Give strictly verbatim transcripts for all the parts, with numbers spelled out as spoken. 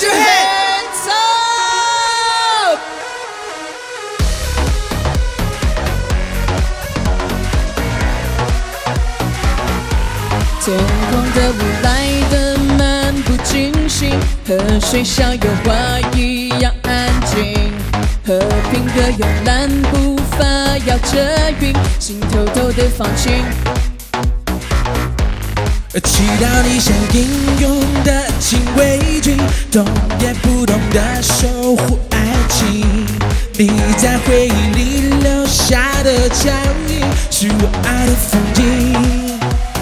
Put your hands up！ 天空的雾来得漫不经心，和水像油画一样安静。和平的慵懒步伐摇着云，心偷偷的放晴。 祈祷你像英勇的禁卫军，动也不动地守护爱情。你在回忆里留下的脚印，是我爱的风景。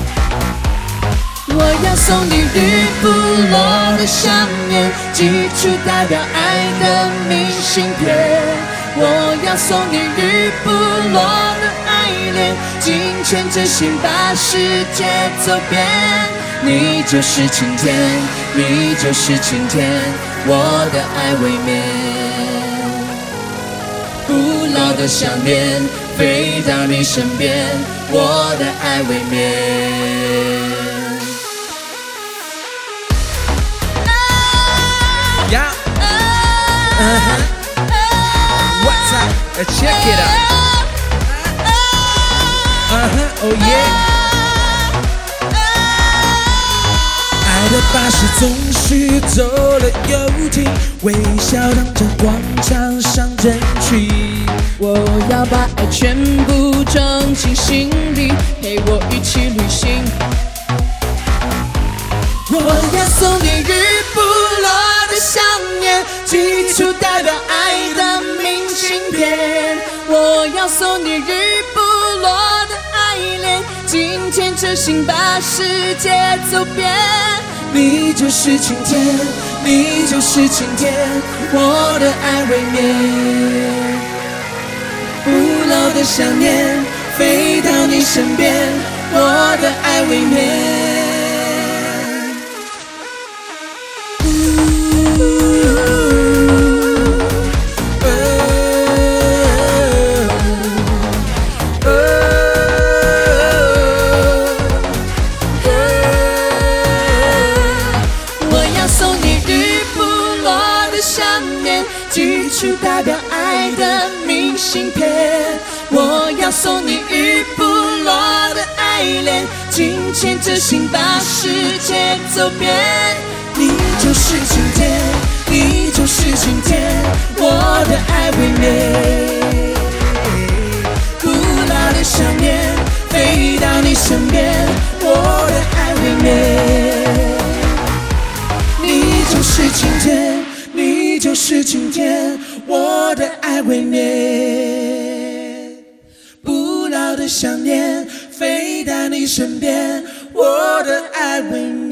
我要送你日不落的想念，寄出代表爱的明信片。我要送你日不落的爱恋，紧牵着心把世界走遍。你就是晴天，你就是晴天，我的爱未眠。不老的想念飞到你身边，我的爱未眠。 Yeah. Uh-huh. What's up? Check it out. Uh-huh. Oh yeah. 爱的巴士总是走了又停，微笑荡着广场上人群。 我要把爱全部装进心里，陪我一起旅行。我要送你日不落的想念，寄出代表爱的明信片。我要送你日不落的爱恋，紧牵着心把世界走遍。 你就是晴天，你就是晴天，我的爱未眠。不老的想念飞到你身边，我的爱未眠。 寄出代表爱的明信片，我要送你日不落的爱恋，紧牵着心把世界走遍。 你就是晴天，你就是晴天，我的爱未眠。不老的想念飞到你身边，我的爱未眠。你就是晴天，你就是晴天，我的爱未眠。不老的想念飞到你身边，我的爱未眠。